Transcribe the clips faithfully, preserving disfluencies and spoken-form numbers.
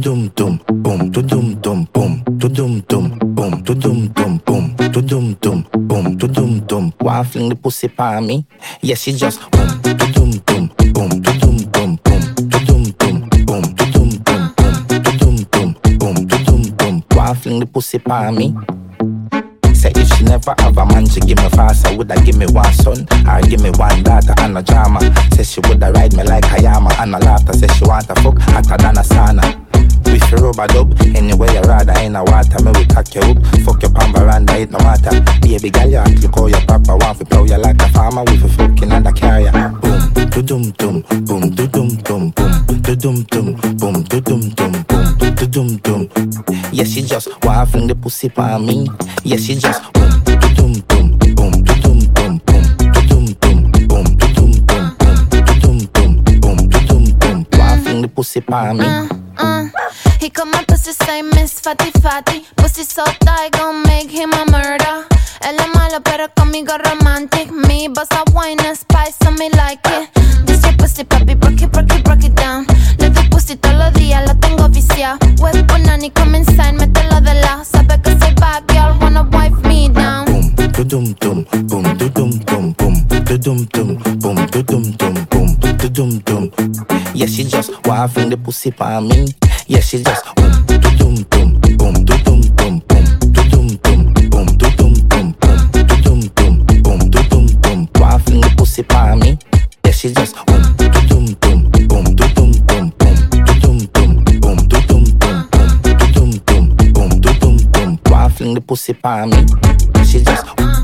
dum dum boom, to dum dum boom, to dum dum boom, to dum dum boom, to dum dum boom, to dum dum. One fling the pussy pa me, yeah she just boom, to dum dum boom, to dum dum boom, to dum dum boom, to dum dum boom, to dum dum boom, to dum dum. One fling the pussy pa me. Say if she never have a man, she give me fast. I woulda give me one son, or give me one daughter and a drama. Say she woulda ride me like a yama and a laughter. Say she want a fuck hotter than a sauna. With your rubber dub, anyway you rather in the water. Me we cock you up, fuck your pan veranda, it no matter. Baby girl, you act, you call your papa. Want to plow you like a farmer with a fucking and a carrier. Boom, do dum dum, boom, do dum dum, boom, do dum dum, boom, do dum dum, boom, do dum dum. Yeah, she just want fling the pussy pa me. Yeah, she just boom, do dum dum, boom, do dum dum, boom, do dum dum, boom, do dum dum, boom, do dum dum, boom, do dum dum. Want fling the pussy pa me. Uh, uh. He call my pussy say Miss Fatty Fatty. Pussy so tight, gon' make him a murder. Él es malo pero conmigo romantic. Me boss a wine and spice so me like it. This your pussy papi, break it, break it, break it down. Le doy pussy todos los días, lo tengo viciado. Wet punani, come inside, mételo de lado. Sabe que soy bad girl, wanna wife me down. Boom, do dum dum, boom, do dum dum, boom, do dum dum, boom, do dum dum, boom, do dum dum. Yeah, she just want fling the pussy pa me. Yeah, she just boom, do dum dum, boom, do dum dum, boom, do dum dum, boom, do dum dum, boom, do dum dum, boom, do dum dum. Want fling the pussy pa me. Yeah, she just boom, do dum dum, boom, do dum dum, boom, do dum dum, boom, do dum dum, boom, do dum dum, boom, do dum dum. Want fling the pussy pa me. She just,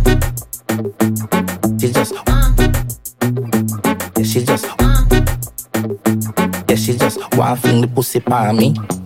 she just, yeah, she just, yeah, she just want fling the pussy pa me.